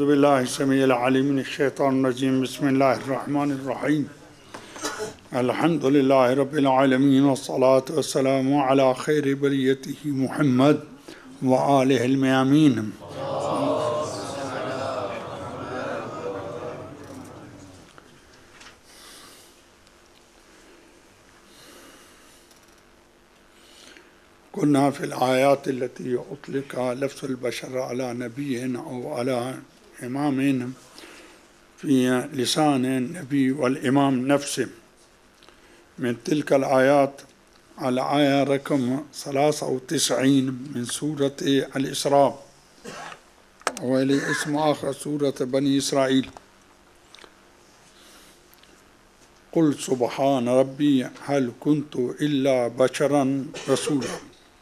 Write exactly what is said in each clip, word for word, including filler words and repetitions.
بالله السميع العليم من الشيطان الرجيم. بسم الله الرحمن الرحيم. الحمد لله رب العالمين، والصلاة والسلام على خير بريته محمد وآله الميامين. كنا في الآيات التي أطلق لفظ البشر على نبي أو على إمام في لسان النبي والإمام نفسه. من تلك الآيات على آية رقم ثلاثة وتسعين من سورة الإسراء، وإلى اسم آخر سورة بني إسرائيل. قل سبحان ربي هل كنت إلا بشرا رسولا.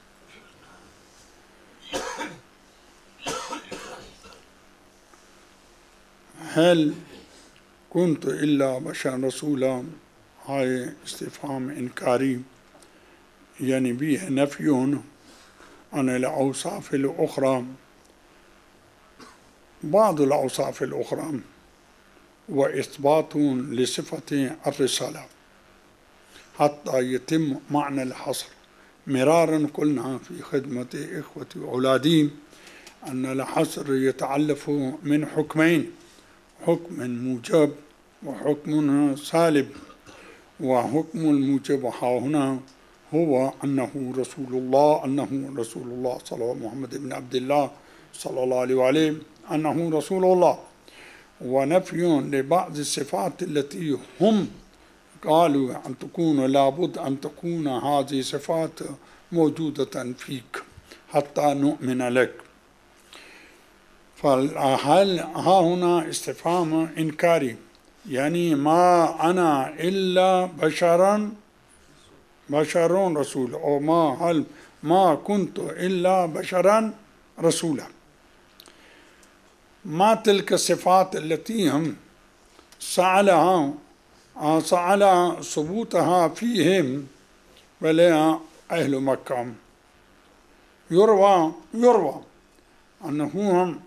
هل كنت إلا بشرا رسولا، هاي استفهام إنكاري، يعني به نفي عن الأوصاف الأخرى، بعض الأوصاف الأخرى، وإثبات لصفة الرسالة حتى يتم معنى الحصر. مرارا قلنا في خدمة إخوتي وأولادي أن الحصر يتعلف من حكمين: حكم موجب وحكم سالب. وحكم الموجب ها هنا هو أنه رسول الله، أنه رسول الله صلى الله محمد بن عبد الله صلى الله عليه وآله أنه رسول الله، ونفي لبعض الصفات التي هم قالوا أن تكون لابد أن تكون هذه صفات موجودة فيك حتى نؤمن لك. فهل ها هنا استفهام إنكاري، يعني ما أنا إلا بشرا بشر رسول، أو ما هل ما كنت إلا بشرا رسولا. ما تلك الصفات التي هم سألها سأل ثبوتها فيهم بل أهل مكة. يروى يروى أنهم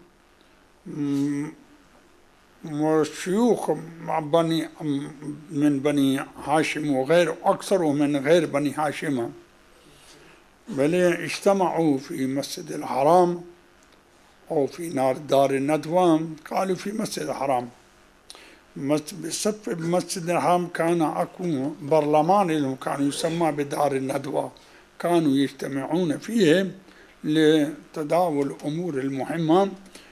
شيوخ بني من بني هاشم وغير أكثر من غير بني هاشم، بل اجتمعوا في مسجد الحرام أو في نار دار الندوة. قالوا في مسجد الحرام، بسبب مسجد الحرام كان أكو برلمان لهم كان يسمى بدار الندوة، كانوا يجتمعون فيه لتداول الأمور المهمة،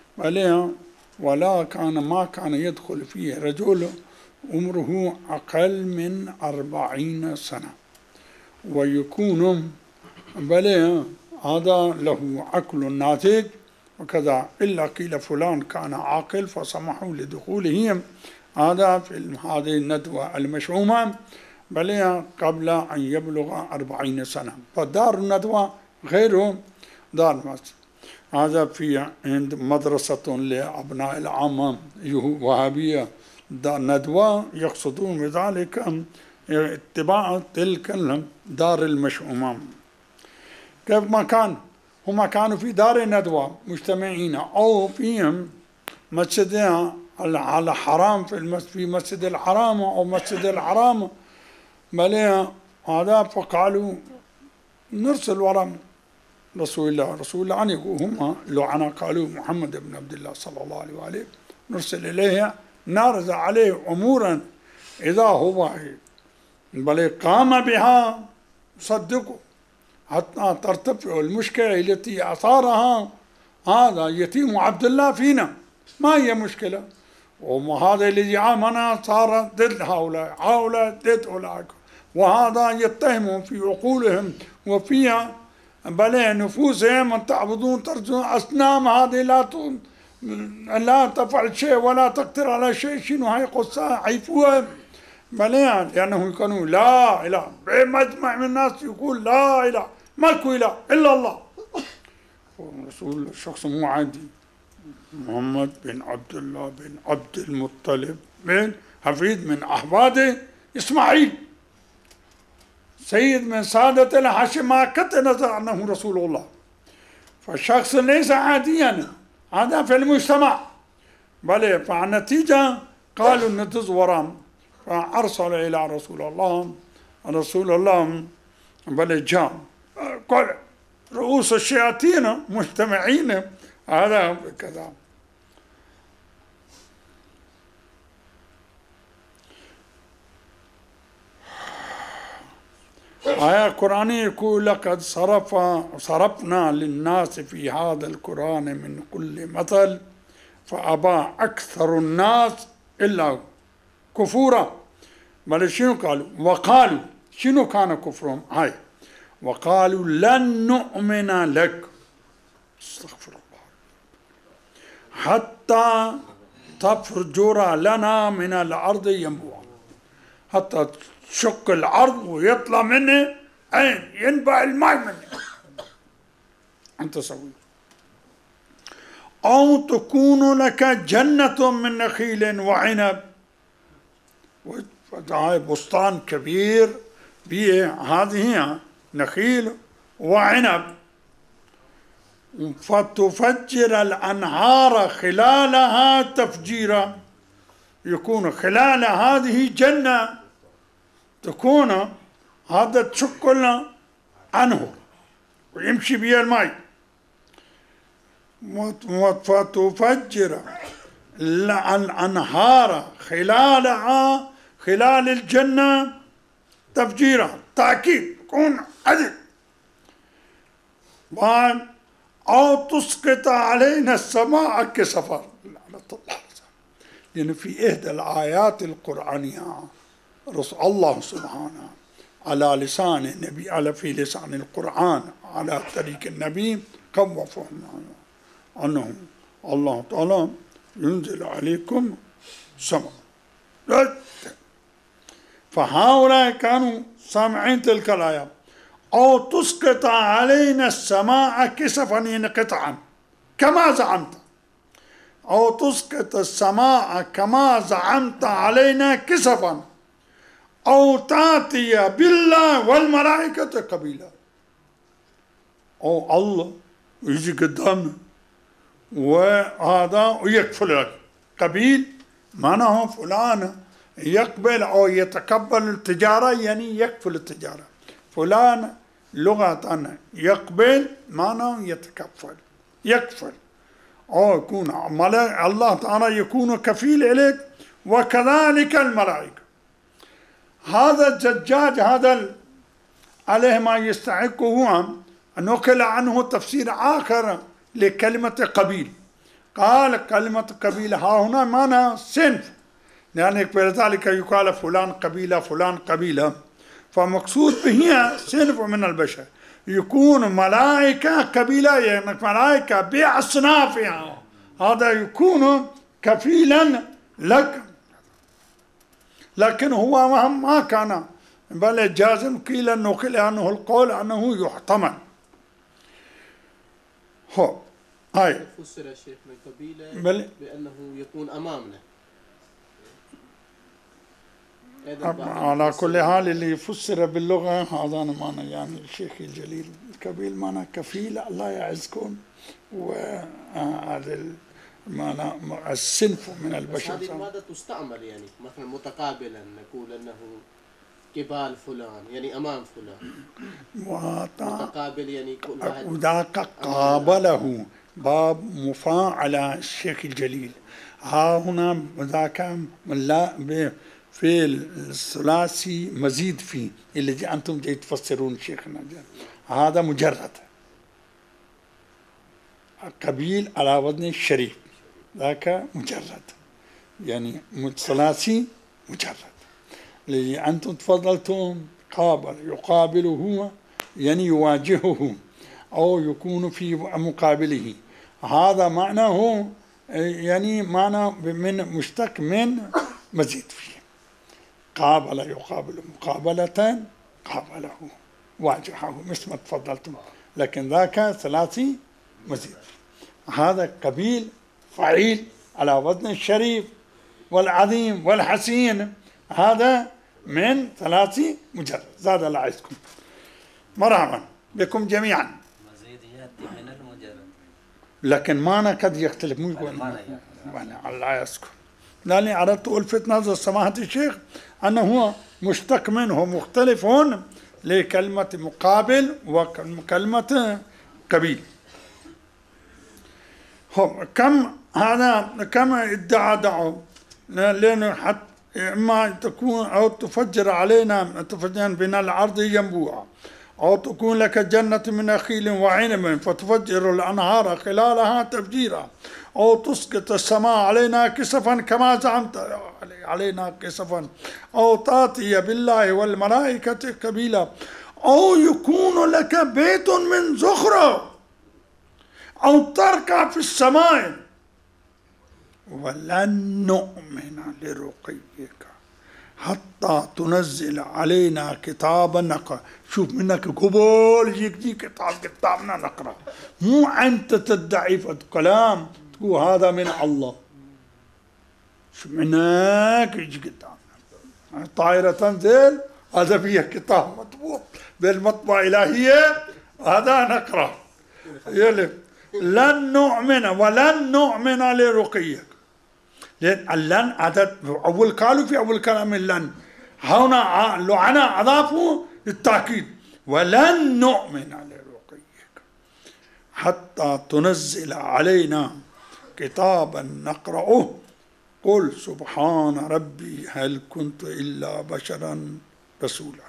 ولا كان ما كان يدخل فيه رجل عمره أقل من أربعين سنة، ويكون بل هذا له عقل ناضج وكذا، إلا قيل فلان كان عاقل فسمحوا لدخولهم هذا في هذه الندوة المشؤومة بل قبل أن يبلغ أربعين سنة. فدار الندوة غير دار مسجد. هذا في عند مدرسة لأبناء العامة وهابية ندوة، يقصدون بذلك اتباع تلك دار المشؤومة. كيف ما كان هم كانوا في دار الندوة مجتمعين، أو فيهم مسجد على حرام في في مسجد الحرام أو مسجد الحرام بل هذا. فقالوا نرسل وراء رسول الله رسول الله أن يقول هم لعنة قالوا محمد بن عبد الله صلى الله عليه وآله، نرسل إليه نعرض عليه أمورا إذا هو بل قام بها صدقوا حتى ترتفع المشكلة التي أثارها هذا يتيم عبد الله فينا. ما هي مشكلة؟ وهذا الذي آمنا صار ضد هؤلاء، هؤلاء ضد أولئك، وهذا يتهم في عقولهم وفيها بل نفوسهم أن تعبدون ترجون أصنام، هذه لا لا تفعل شيء ولا تقدر على شيء. شنو هاي قصة عيفوها بل لأنه كانوا لا إله، بمجمع من الناس يقول لا إله، ماكو إله إلا الله. الرسول شخص مو عادي، محمد بن عبد الله بن عبد المطلب بن حفيد من أحفاد إسماعيل، سيد من سادة الهاشم، ما قطع نظر أنه رسول الله. فالشخص ليس عاديا، هذا في المجتمع بلى فالنتيجة قالوا نتز ورام، فأرسل إلى رسول الله. رسول الله بلى جاء قال رؤوس الشياطين مجتمعين هذا كذا. آية قرآنية يقول لقد صرف صرفنا للناس في هذا القرآن من كل مثل فأبى أكثر الناس إلا كفورا. بل شنو قالوا؟ وقالوا شنو كان كفرهم؟ هاي وقالوا لن نؤمن لك استغفر الله حتى تفجر لنا من الأرض ينبوعا، حتى تشق الأرض ويطلع منه عين ينبع الماء منه أنت سوي. أو تكون لك جنة من نخيل وعنب، هاي بستان كبير به هذه نخيل وعنب، فتفجر الأنهار خلالها تفجيرا، يكون خلال هذه جنة تكون هذا تشق لنا أنهر ويمشي بها الماء، فتفجر الأنهار خلالها خلال الجنة تفجيرا، تأكيد يكون عدل. أو تسقط علينا السماء كسفا، لأن في إحدى الآيات القرآنية رسول الله سبحانه على لسان النبي على في لسان القرآن على طريق النبي خوفهم أنهم الله تعالى ينزل عليكم سماء. فهؤلاء كانوا سامعين تلك الآية. أو تسقط علينا السماء كسفا يعني قطعا كما زعمت، أو تسقط السماء كما زعمت علينا كسفا، أو تأتي بالله والملائكة قبيلا. أو الله يجي قدامنا وهذا ويكفل لك قبيل معناه فلان يقبل أو يتقبل التجارة يعني يكفل التجارة، فلان لغة يقبل معناه يتكفل يكفل، أو يكون الله تعالى يكون كفيل إليك وكذلك الملائكة. هذا الزجاج هذا عليه ما يستحقه نقل عنه تفسير آخر لكلمة قبيل، قال كلمة قبيل ها هنا معنى صنف، يعني فلذلك يقال فلان قبيلة فلان قبيلة، فمقصود به صنف من البشر، يكون ملائكة قبيلة يعني ملائكة بأصنافها، هذا يكون كفيلا لك. لكن هو ما كان بل جازم قيل نقل عنه القول أنه يحتمل. هو هاي فسر الشيخ من قبيلة بأنه يكون أمامنا. على كل حال اللي فسر باللغة هذا معنى يعني الشيخ الجليل الكبير معنى كفيل الله يعزكم، وهذا معنى الصنف من البشر. هذه المادة تستعمل يعني مثلا متقابلا نقول أنه قبال فلان يعني أمام فلان، متقابل يعني كل واحد وذاك قابله باب مفاعلة الشيخ الجليل. ها هنا ذاك لا في الثلاثي مزيد فيه اللي أنتم جاي تفسرون شيخنا، هذا مجرد قبيل على وزن الشريف، ذاك مجرد يعني ثلاثي مجرد. اللي أنتم تفضلتم قابل يقابله يعني يواجهه أو يكون في مقابله، هذا معناه يعني معنى من مشتق من مزيد فيه. قابل يقابل مقابلة قابله واجهه مثل ما تفضلتم، لكن ذاك ثلاثي مزيد. هذا قبيل فعيل على وزن الشريف والعظيم والحسين، هذا من ثلاثي مجرد. زاد الله عزكم مرحبا بكم جميعا. مزيد يأتي من المجرد، لكن معنى قد يختلف مو يقول الله يسكن. لأني أردت ألفت نظر سماحة الشيخ أنه هو مشتق منه مختلف هون لكلمة مقابل وكلمة قبيل. كم هذا كم ادعى دعوا لأنه حتى إما تكون أو تفجر علينا تفجر بنا الأرض ينبوعا أو تكون لك جنة من نخيل وعنب فتفجر الأنهار خلالها تفجيرا أو تسقط السماء علينا كسفا كما زعمت علينا كسفا أو تأتي بالله والملائكة قبيلا أو يكون لك بيت من زخرف أو تركع في السماء ولن نؤمن لرقيك حتى تنزل علينا كتابا نقرأ. شوف منك قبول يجي كتاب كتابنا نقرأ، مو أنت تدعي في كلام تقول هذا من الله. شوف منك يجي كتابنا طائرة تنزل هذا فيها كتاب مطبوع بالمطبعة الإلهية هذا نقرأ. يلي لن نؤمن ولن نؤمن لرقيك. لأن اللن عدد أول قالوا في أول كلام اللن هنا لعنة أضافوا للتأكيد ولن نؤمن لرقيك حتى تنزل علينا كتابا نقرأه قل سبحان ربي هل كنت إلا بشرا رسولا.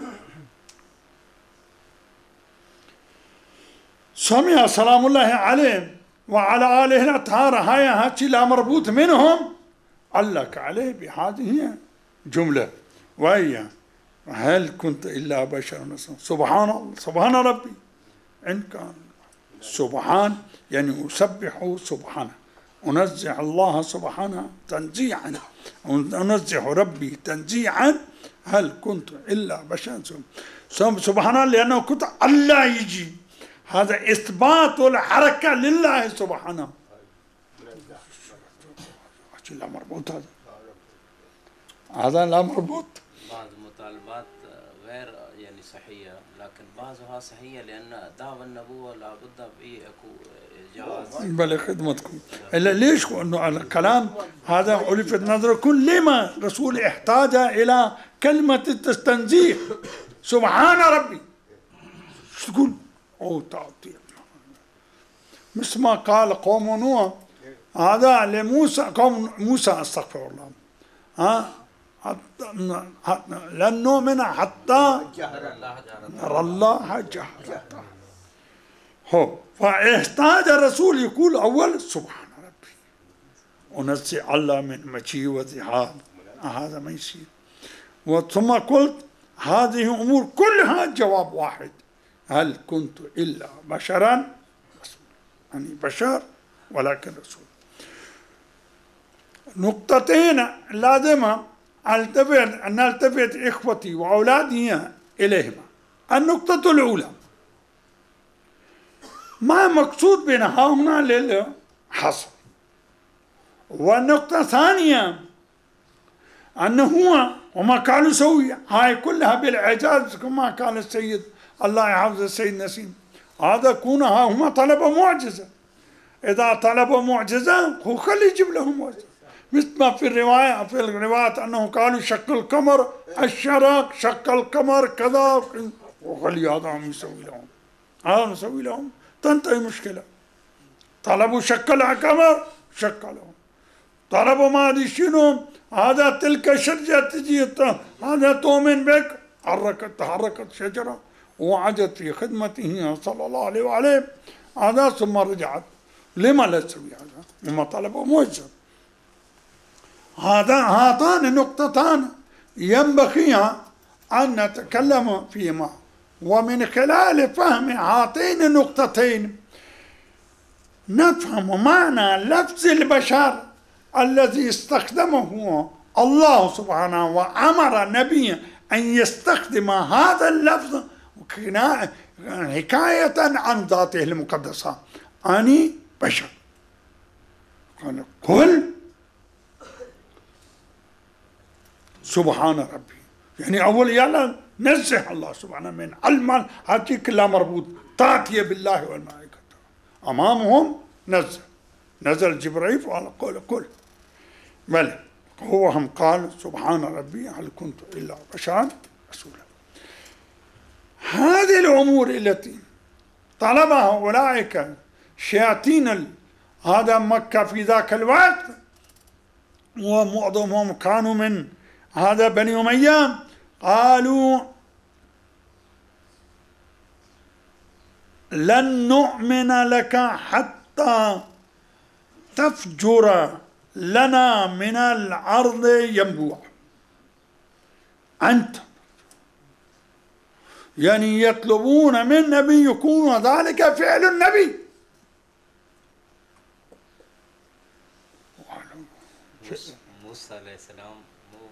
سمع سلام الله عليه وعلى آله الأطهار هاي هاتي لا مربوط منهم علق عليه بهذه جملة وهي هل كنت إلا بشرا رسولا. سبحان الله سبحان ربي إن كان سبحان يعني أسبح سبحانه أنزه الله سبحانه تنزيعا أنزه ربي تنزيعا هل كنت إلا بشرا سبحان الله لأنه كنت الله يجي هذا إثبات الحركة لله سبحانه. لا مربوط هذا هذا لا مربوط. بعض المطالبات غير يعني صحية لكن بعضها صحية لأن دعوة النبوة لابد فيه أكو جواز. بل خدمتكم إلا ليش إنه الكلام هذا ألفت نظركم لما رسول احتاج إلى كلمة التنزيه سبحان ربي. شو تقول؟ أو تعطي مثل ما قال قوم نوح هذا لموسى قوم موسى استغفر الله ها لن نؤمن حتى نرى الله جهرة. هو فاحتاج الرسول يقول أول سبحان ربي ونزه الله من مجيء وذهاب هذا ما يصير. وثم قلت هذه أمور كلها جواب واحد هل كنت إلا بشرا يعني بشر ولكن رسول. نقطتين لازم التفت أن التفت إخوتي وأولادي إليهما. النقطة الأولى ما مقصود بينها هنا للحصر. والنقطة الثانية أنه هو وما كانوا يسوي هاي كلها بالإعجاز كما قال السيد الله يحفظ السيد نسيم هذا كونها هم طلبوا معجزة. إذا طلبوا معجزة هو خلي يجيب لهم معجزة مثل ما في الرواية في الروايات أنه قالوا شق القمر الشرق شق القمر كذا وخلي هذا هم يسوي لهم هذا يسوي لهم تنتهي مشكلة. طلبوا شق القمر شق لهم طلبوا ما أدري شنو هذا تلك شجرة تجي هذا تؤمن بك حركت تحركت شجرة وعجت في خدمته صلى الله عليه وعليه هذا ثم رجعت. لما لا تسوي هذا؟ لما طلبوا معجزة. هذا هاتان النقطتان ينبغي أن نتكلم فيهما ومن خلال فهم هاتين النقطتين نفهم معنى لفظ البشر الذي استخدمه الله سبحانه وأمر النبي أن يستخدم هذا اللفظ حكاية عن ذاته المقدسة أني بشر. قال قل سبحان ربي يعني أول يلا نزه الله سبحانه من علم هذه كلها مربوط تأتي بالله والملائكة أمامهم نزه نزل جبريل وقال قل قل بل هو هم قال سبحان ربي هل كنت إلا بشرا رسولا. هذه الأمور التي طلبها أولئك شياطين هذا مكة في ذاك الوقت، ومعظمهم كانوا من هذا بني أمية، قالوا لن نؤمن لك حتى تفجر لنا من الأرض ينبوع. أنت يعني يطلبون من النبي يكون ذلك فعل النبي. موسى عليه السلام مو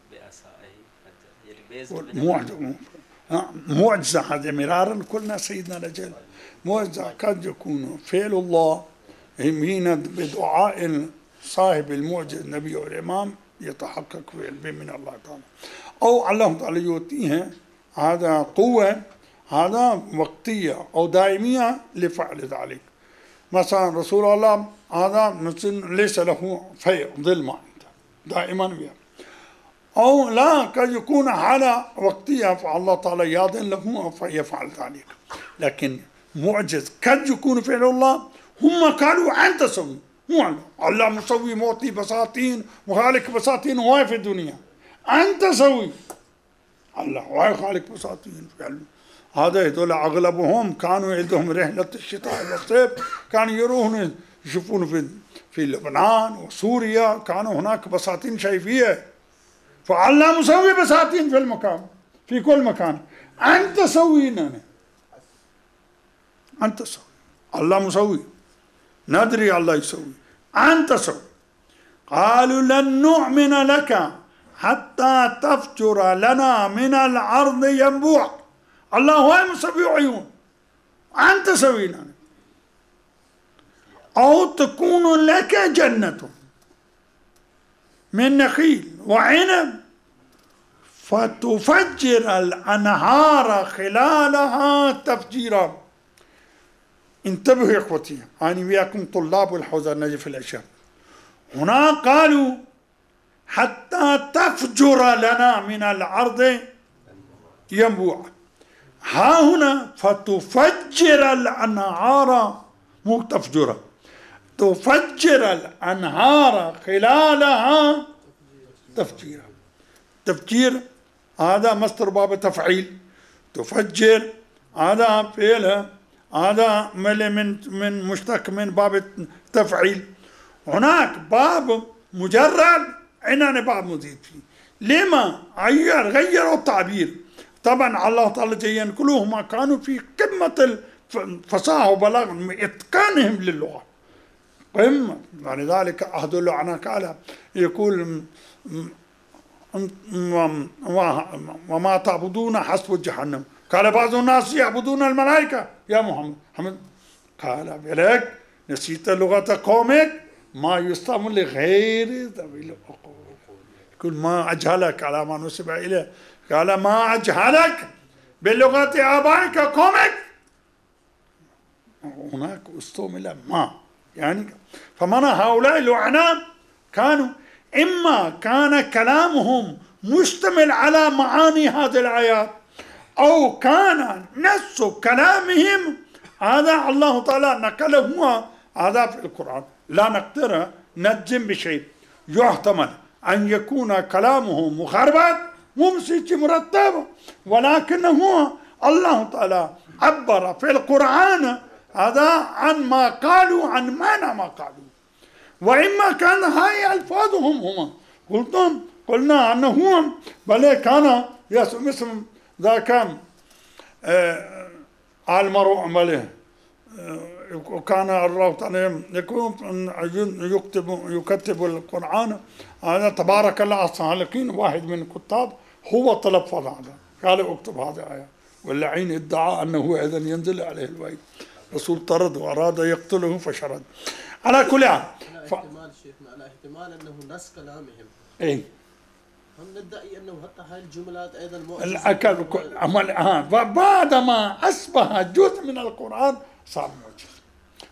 بأسائه معجزة، هذا مرارا قلنا سيدنا الأجل، معجزة قد يكون فعل الله حين بدعاء صاحب المعجزة النبي والإمام يتحقق من الله تعالى، أو الله تعالى يؤتيه هذا قوة هذا وقتية أو دائمية لفعل ذلك. مثلا رسول الله هذا ليس له في ظل ما دائما بها، أو لا قد يكون حالة وقتية فالله تعالى يأذن له فيفعل ذلك. لكن معجز قد يكون فعل الله، هم قالوا أنت سوي، مو الله مسوي موتي بساطين وخالق بساطين هواي في الدنيا، أنت سوي الله هواي خالق بساطين فعلا. هذا هذول أغلبهم كانوا عندهم رحلة الشتاء والصيف، كانوا يروحون يشوفون في في لبنان وسوريا، كانوا هناك بساطين شايفية، فالله مسوي بساطين في المكان في كل مكان. أنت سوينا، أنت سوي، الله مسوي، ندري الله يسوي، أنت سوي. قالوا لن نؤمن لك حتى تفجر لنا من الأرض ينبوع. الله هو مسوي عيون، أنت سوينا. أو تكون لك جنة من نخيل وعنب فتفجر الأنهار خلالها تفجيرا. انتبهوا يا اخوتي، أنا وياكم طلاب الحوزة النجف العشاء. هنا قالوا حتى تفجر لنا من الأرض ينبوع، ها هنا فتفجر الأنهار، مو تفجر، تفجر الأنهار خلالها تفجيرا. تفجير هذا مصدر باب تفعيل، تفجر هذا فعل هذا من من مشتق من باب التفعيل. هناك باب مجرد، عندنا باب مزيد فيه. لما غير غيروا التعبير؟ طبعا الله تعالى جيّن كلهم كانوا في قمة الفصاحة وبلاغ إتقانهم للغة، قمة. يعني ذلك أحد اللعنة قال يقول وما تعبدون حسب جهنم. قال بعض الناس يعبدون الملائكة يا محمد محمد قال بلك نسيت لغة قومك ما يستعمل لغير ذوي العقول. يقول ما أجهلك على ما نسب إليه، قال ما أجهلك بلغة آبائك قومك. هناك استعمل ما يعني، فمن هؤلاء اللعنات كانوا إما كان كلامهم مشتمل على معاني هذه الآيات، أو كان نفس كلامهم هذا الله تعالى نقله هذا في القرآن. لا نقدر نجزم بشيء، يحتمل أن يكون كلامه مخربط ممسك مرتب، ولكنه الله تعالى عبر في القرآن هذا عن ما قالوا، عن معنى ما قالوا. وإما كان هاي ألفاظهم هم، قلتم قلنا أنه بل كان مثل ذا كان آه المرء ماله وكان الله تعالى يكون يكتب يكتب القرآن هذا تبارك الله الصالحين. واحد من الكتاب هو تلفظ هذا، قال اكتب هذه الآية، واللعين ادعى أنه إذا ينزل عليه الوحي. رسول طرد وأراد يقتله فشرد. على كل حال على احتمال شيخنا، على احتمال أنه نص كلامهم. إيه هم ندعي أنه حتى هاي الجملات أيضا الأكل عمل آه بعدما أصبح جزء من القرآن صار معجز.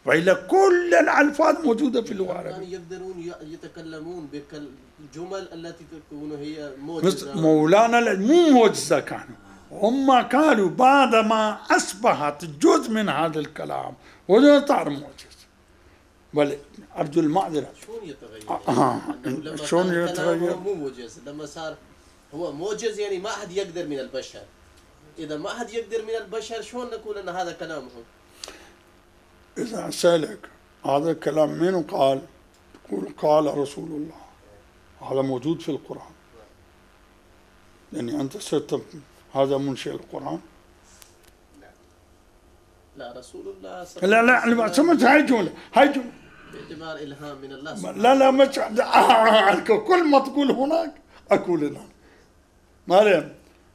وإلا كل الألفاظ موجودة في اللغة العربية. يعني يقدرون يتكلمون بالجمل التي تكون هي موجزة. مولانا مو موجزة كانوا، هم قالوا بعدما أصبحت جزء من هذا الكلام وصار موجز. بل أرجو المعذرة. شلون يتغير؟ آه. يعني شلون يتغير؟ هو مو موجز، لما صار هو موجز يعني ما أحد يقدر من البشر. إذا ما أحد يقدر من البشر شلون نقول أن هذا كلامهم؟ إذا سألك هذا الكلام من قال؟ تقول قال رسول الله، هذا موجود في القرآن. يعني أنت صرت هذا منشئ القرآن؟ لا لا رسول الله صلى الله عليه وسلم. لا لا سمعت هاي الجملة، هاي الجملة باعتبار إلهام من الله. لا لا مش كل ما تقول هناك أقول هنا. ما عليه.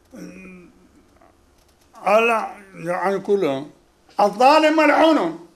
على يعني كلهم الظالم ملعون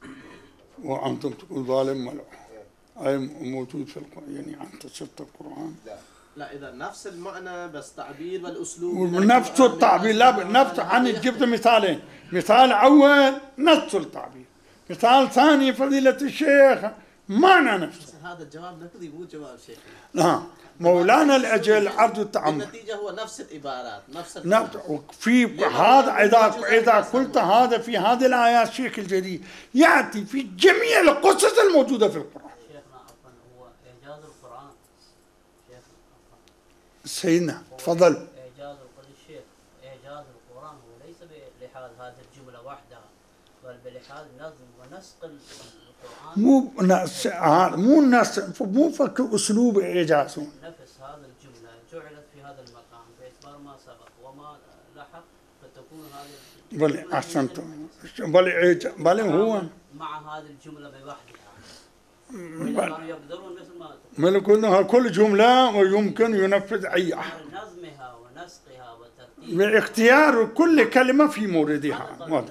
وأنتم تقول ظالم ملعون، أي موجود في القرآن. يعني أنت شفت القرآن؟ لا لا إذا نفس المعنى بس تعبير والأسلوب نفس التعبير. لا نفس. أنا جبت مثالين، مثال أول نفس التعبير، مثال ثاني فضيلة الشيخ معنى نفسه. هذا الجواب نقدي مو جواب شيخ. لا مولانا الأجل عرض التعمق. النتيجة هو نفس العبارات نفس نفس. في هذا إذا إذا قلت هذا في هذه الآيات شيخ الجديد يأتي في جميع القصص الموجودة في القرآن. شيخنا عفوا هو إعجاز القرآن. شيخ سيدنا تفضل. إعجاز الشيخ إعجاز القرآن هو ليس بلحاظ هذه الجملة وحدها بل بلحاظ نظم ونسق القرآن. مو ناس مو ناس مو فك أسلوب إعجاز. نفس هذا الجملة جعلت في هذا المقام باعتبار ما سبق وما لحق فتكون هذه. بل أحسنت. بل إعجاز بل هو مع هذه الجملة بوحدها. كانوا يقدرون مثل ما من كلها كل جملة ويمكن ينفذ أي أحد. نظمها ونسقها وترتيبها. باختيار كل كلمة في موردها.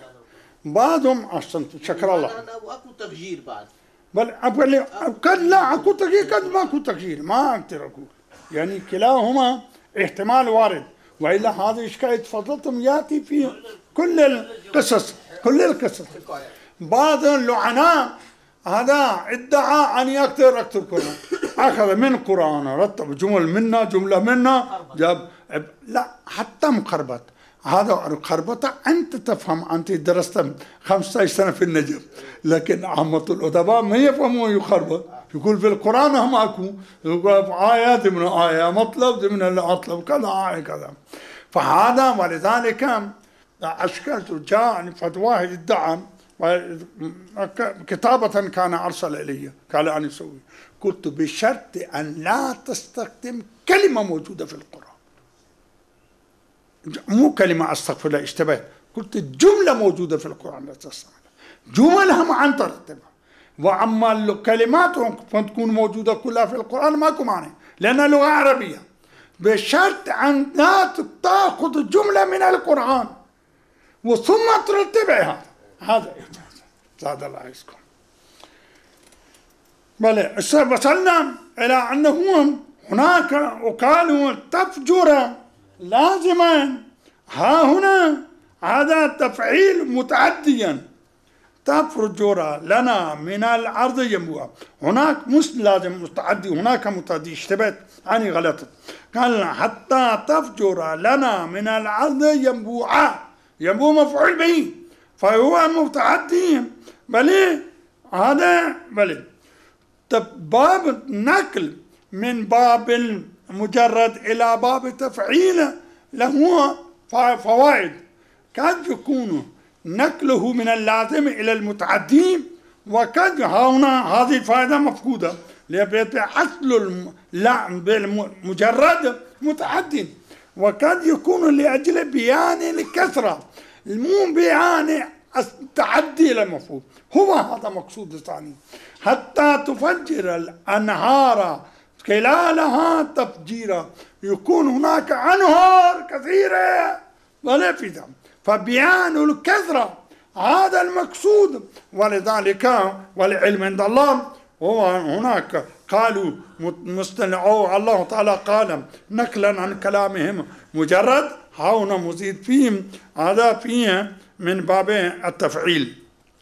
بعضهم أحسنت شكر الله. أكو تغيير بعد. بل أقول قد لا أكو تغيير قد ما أكو تغيير ما أقدر أقول. يعني كلاهما احتمال وارد، وإلا هذا إشكال تفضلتم يأتي في كل القصص كل القصص. بعض اللعناء هذا ادعى أن يقدر أكثر القرآن، أخذ من القرآن رتب جمل منا جملة منا جاب. لا حتى مقربت هذا قربته أنت تفهم. أنت درست خمسة عشر سنة في النجم، لكن عامة الأدباء ما يفهمون يخربط. يقول في القرآن هم أكو يقول في آيات من آية مطلب من المطلب كذا آية كذا. فهذا ولذلك أشكلت جاء فواحد ادعى كتابة كان أرسل إلي قال أنا أسوي، قلت بشرط أن لا تستخدم كلمة موجودة في القرآن، مو كلمة أستغفر الله اشتبهت، قلت جملة موجودة في القرآن لا تستعملها، جملها ما أن ترتبها. وأما الكلمات تكون موجودة كلها في القرآن ماكو معنى لأنها لغة عربية، بشرط أن لا تأخذ جملة من القرآن وثم ترتبها. هذا زاد الله يسكن. بلى وصلنا إلى أنه هناك وقالوا تفجر لازما. ها هنا هذا تفعيل متعديا. تفجر لنا من الأرض ينبوعا، هناك مش لازم متعدي، هناك متعدي اشتبهت أنا غلطت. قال حتى تفجر لنا من الأرض ينبوعا، ينبوع مفعول به فهو متعدي. بلى هذا بلى باب نقل من باب المجرد إلى باب تفعيل له فوائد. قد يكون نقله من اللازم إلى المتعدي، وقد هنا هذه الفائدة مفقودة لأن أصل بالمجرد متعدي، وقد يكون لأجل بيان الكثرة مو بيان التعدي إلى المفعول. هو هذا مقصود الثاني. حتى تفجر الأنهار خلالها تفجيرا، يكون هناك أنهار كثيرة ولا في ذلك، فبيان الكثرة هذا المقصود. ولذلك والعلم عند الله. هو هناك قالوا مستنعوا الله تعالى قال نقلا عن كلامهم مجرد، هنا مزيد فيهم هذا فيه من باب التفعيل.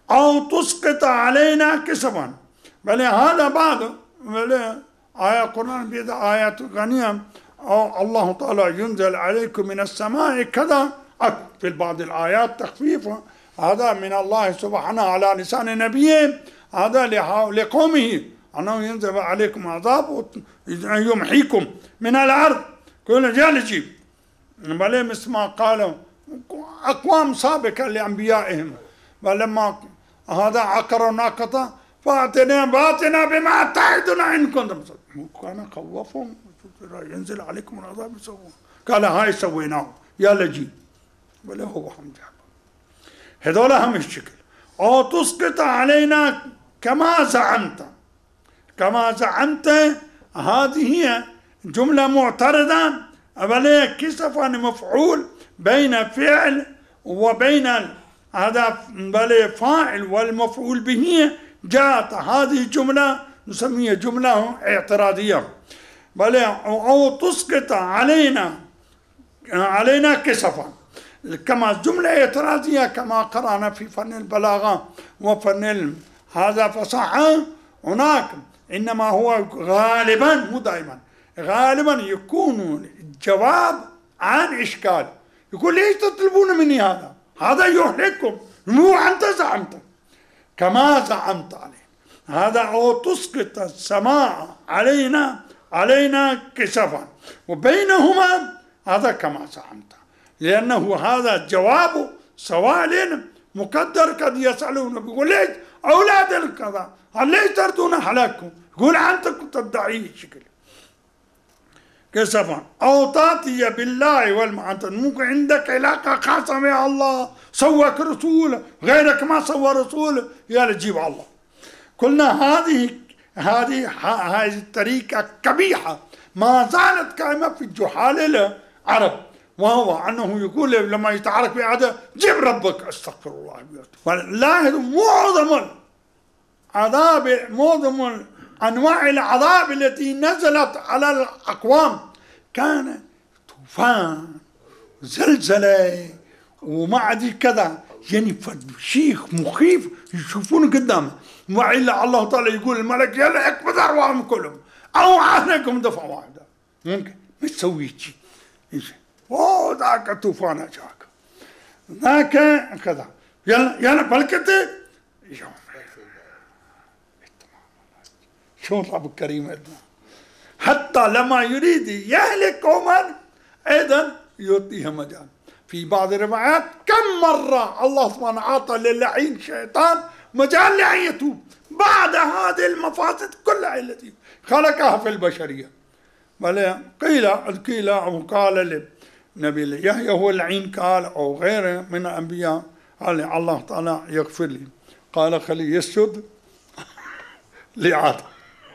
أو تسقط علينا كسفا. بل هذا بعض آية القرآن بيد آيات غنية، أو الله تعالى ينزل عليكم من السماء كذا، في بعض الآيات تخفيفا، هذا من الله سبحانه على لسان نبيه، هذا لقومه أنه ينزل عليكم عذاب يمحيكم من الأرض كل جالجي. بل مثل ما قالوا أقوام سابقة لأنبيائهم، ولما هذا عقروا ناقة فأتنا باتنا بما تعدنا إن كنتم صادقين. كان خوفهم ينزل عليكم العذاب يسوون، قال هاي سويناه يا لجي، ولا هو هم جاب هذول هم الشكل. أو تسقط علينا كما زعمت. كما زعمت هذه هي جملة معترضة، بل كسفا مفعول بين فعل وبين هذا بل فاعل والمفعول به، جاءت هذه الجملة نسميها جملة اعتراضية. بل أو تسقط علينا علينا كسفا، كما جملة اعتراضية كما قرأنا في فن البلاغة وفن هذا فصاحة. هناك إنما هو غالبا مو دائما، غالبا يكون الجواب عن إشكال، يقول ليش تطلبون مني هذا؟ هذا يهلككم، مو أنت زعمت كما زعمت عليه. هذا أو تسقط السماء علينا علينا كسفا، وبينهما هذا كما زعمت، لأنه هذا جواب سؤال مقدر قد يسألون، يقول ليش أولاد الكذا، ليش تردون هلاككم؟ يقول أنت كنت تدعي شكل كسفا. أو تأتي بالله والمعنى، ممكن عندك علاقة خاصة مع الله، سوك رسول غيرك ما سوى رسول، يا لجيب الله. قلنا هذه هذه هذه الطريقة قبيحة ما زالت قائمة في جحال العرب، وهو أنه يقول لما يتعارك بعده جيب ربك، استغفر الله. فلاحظوا معظم العذاب، معظم أنواع العذاب التي نزلت على الأقوام كان طوفان، زلزلة، وما أدري كذا، يعني شيخ مخيف يشوفونه قدامه، وإلا الله تعالى يقول الملك يلا اقبض أرواحهم كلهم أو عليكم دفعة واحدة، ممكن ما تسوي شيء. أوه ذاك طوفان أجاك، ذاك كذا، يلا يلا بلكتي شو رب الكريم. حتى لما يريد يهلك قوما أيضا يعطيها مجال. في بعض الروايات كم مرة الله سبحانه أعطى للعين شيطان مجال لأن يتوب بعد هذه المفاسد كلها التي خلقها في البشرية. بل قيل قيل أو قال لنبي يحيى هو العين قال أو غيره من الأنبياء، قال الله تعالى يغفر لي، قال خليه يسجد لآدم،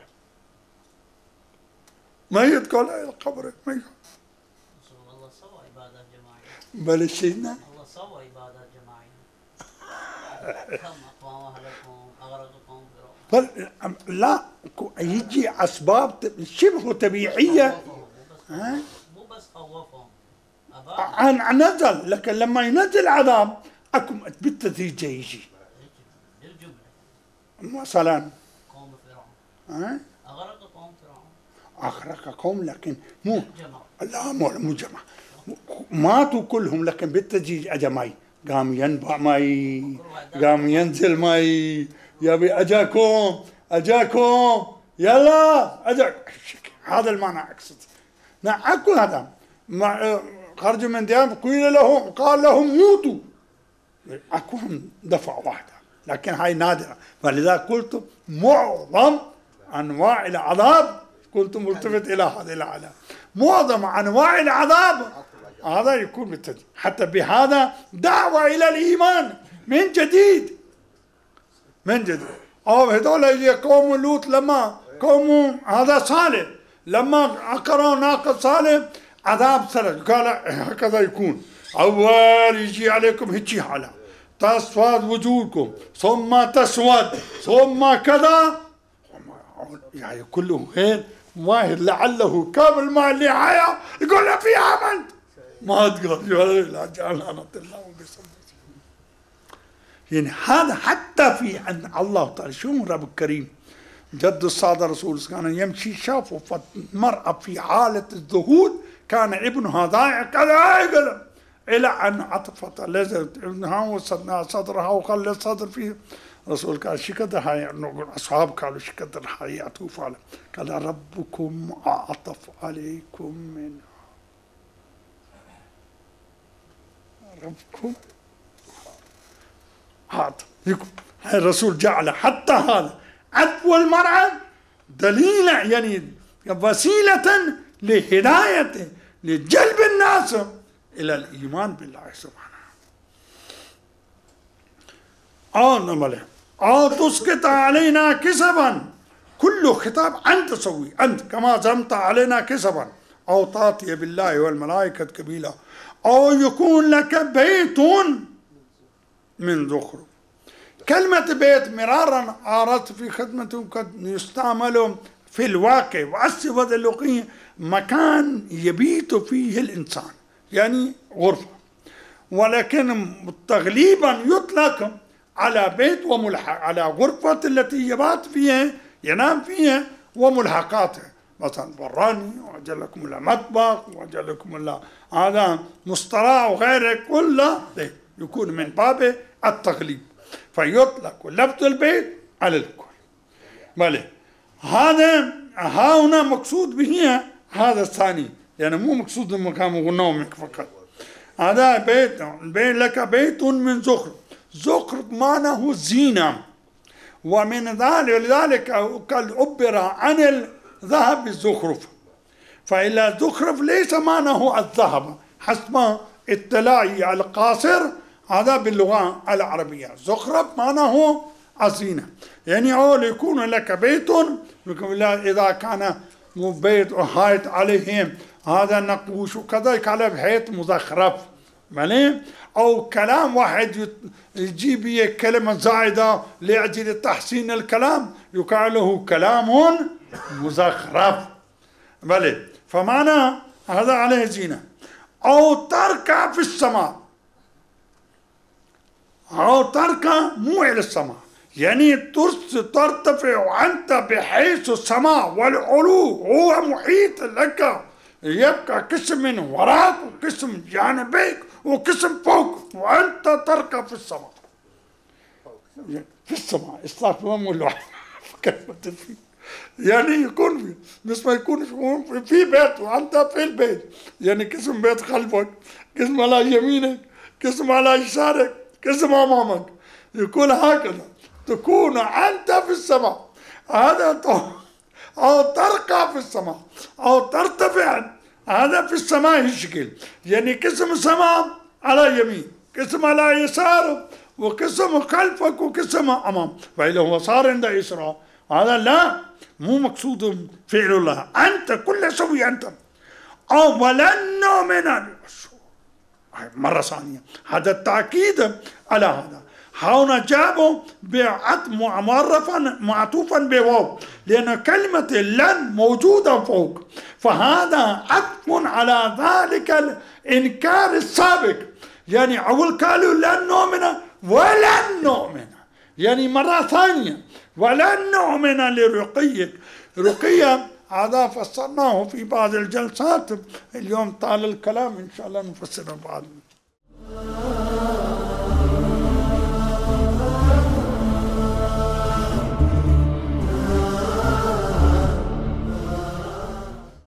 ما يدخل إلى القبر، ما يدخل. الله سوى عبادة جماعية. بل سيدنا الله سوى عبادة جماعية. كم أقوام أهلكم أغرقكم بل لا يجي أسباب شبه طبيعية مو بس خوفهم عن نزل، لكن لما ينزل عذاب أكو بالتدريج يجي. للجملة مثلا قوم فرعون أغرق قوم فرعون، أغرق قوم لكن مو جمع. لا مو مو جمع، ماتوا كلهم لكن بالتدريج أجا ماي، قام ينبع ماي، قام ينزل ماي، يبي أجاكم أجاكم يلا أجاك، هذا المعنى أقصد. نعم أكو هذا مع خرجوا من ديارهم قيل لهم قال لهم موتوا، أكو دفع واحدة، لكن هاي نادرة. فلذا قلت معظم أنواع العذاب، كنت ملتفت إلى هذه العذاب، معظم أنواع العذاب هذا يكون بالتدريج. حتى بهذا دعوة إلى الإيمان من جديد من جديد. أو هذول يجي قوم لوط، لما قوم هذا صالح لما عقروا ناقة صالح عذاب ثلاث، قال هكذا يكون، أول يجي عليكم هيجي حالة تسود وجوهكم ثم تسود ثم كذا، يعني كله غير واحد لعله كامل مع النهاية يقول له في آمنت ما تقول لا جعلنا الله يعني هذا حتى في عند الله تعالى. شو رب الكريم جد الصادق رسول كان يمشي شافه فالمرأة في حالة الذهول، كان ابنها ضايع كذا إلى أن عطفت لزت ابنها وصدنا صدرها وخلى الصدر فيه. رسول قال شو قدر هاي أصحاب قالوا شو قدر هاي أطوف على قال ربكم أعطف عليكم من ربكم عطف يكم. هاي الرسول جعل حتى هذا عطف المرأة دليلا يعني وسيلة لهداية لجلب الناس إلى الإيمان بالله سبحانه. أو نمله أو تسقط علينا كسبا، كله خطاب أنت سوي أنت كما زمت علينا كسبا، أو تأتي بالله والملائكة كبيلا، أو يكون لك بيت من زخرف. كلمة بيت مرارا أردت في خدمة قد يستعمل في الواقع والصفة اللغوية مكان يبيت فيه الإنسان، يعني غرفة، ولكن تغليبا يطلق على بيت وملحق على غرفة التي يبات فيها ينام فيها وملحقاته، مثلا براني وأجل لكم إلى مطبخ وأجل لكم إلى هذا مستراح وغيره، كله يكون من باب التغليب، فيطلق لفظ البيت على الكل. بله هذا ها هنا مقصود به هذا الثاني، يعني مو مقصود المكان ونومك فقط. هذا بيت بين لك بيت من زخرف. زخرف معناه زينة، ومن ذلك لذلك قد عبر عن الذهب بالزخرف، فإلا الزخرف ليس معناه الذهب حسب اطلاعي على القاصر هذا باللغة العربية. زخرف معناه الزينة، يعني أول يكون لك بيت إذا كان بيت هايت عليهم هذا نقوش وكذا على بحيث مزخرف، مالي أو كلام واحد يجيب كلمة زائدة لأجل تحسين الكلام يقال له كلام مزخرف، بلى فمعنى هذا عليه زينة. أو تركع في السماء، أو تركع مو إلى السماء، يعني ترتفع أنت بحيث السماء والعلو هو محيط لك، يبقى قسم من وراك وقسم جانبيك وقسم فوق وأنت تركع في السماء. في السماء استغفر الله يعني يكون في مش ما يكون في بيت وأنت في البيت، يعني قسم بيت خلفك، قسم على يمينك، قسم على يسارك، قسم أمامك، يكون هكذا تكون أنت في السماء. هذا أو ترقى في السماء أو ترتفع، هذا في السماء يشكل، يعني قسم السماء على يمين، قسم على يسار، وقسم خلفك وقسم أمام، فإذا هو صار عند إسراء هذا لا مو مقصود فعل الله، أنت كل سوي أنت. أو ولن نؤمن مرة ثانية، هذا التأكيد على هذا. هنا جابوا بعطف معرفا معطوفا بواو، لأن كلمة لن موجودة فوق، فهذا عطف على ذلك الإنكار السابق، يعني أول قالوا لن نؤمن ولن نؤمن، يعني مرة ثانية ولن نؤمن لرقيك. رقية هذا فسرناه في بعض الجلسات، اليوم طال الكلام إن شاء الله نفسره بعد.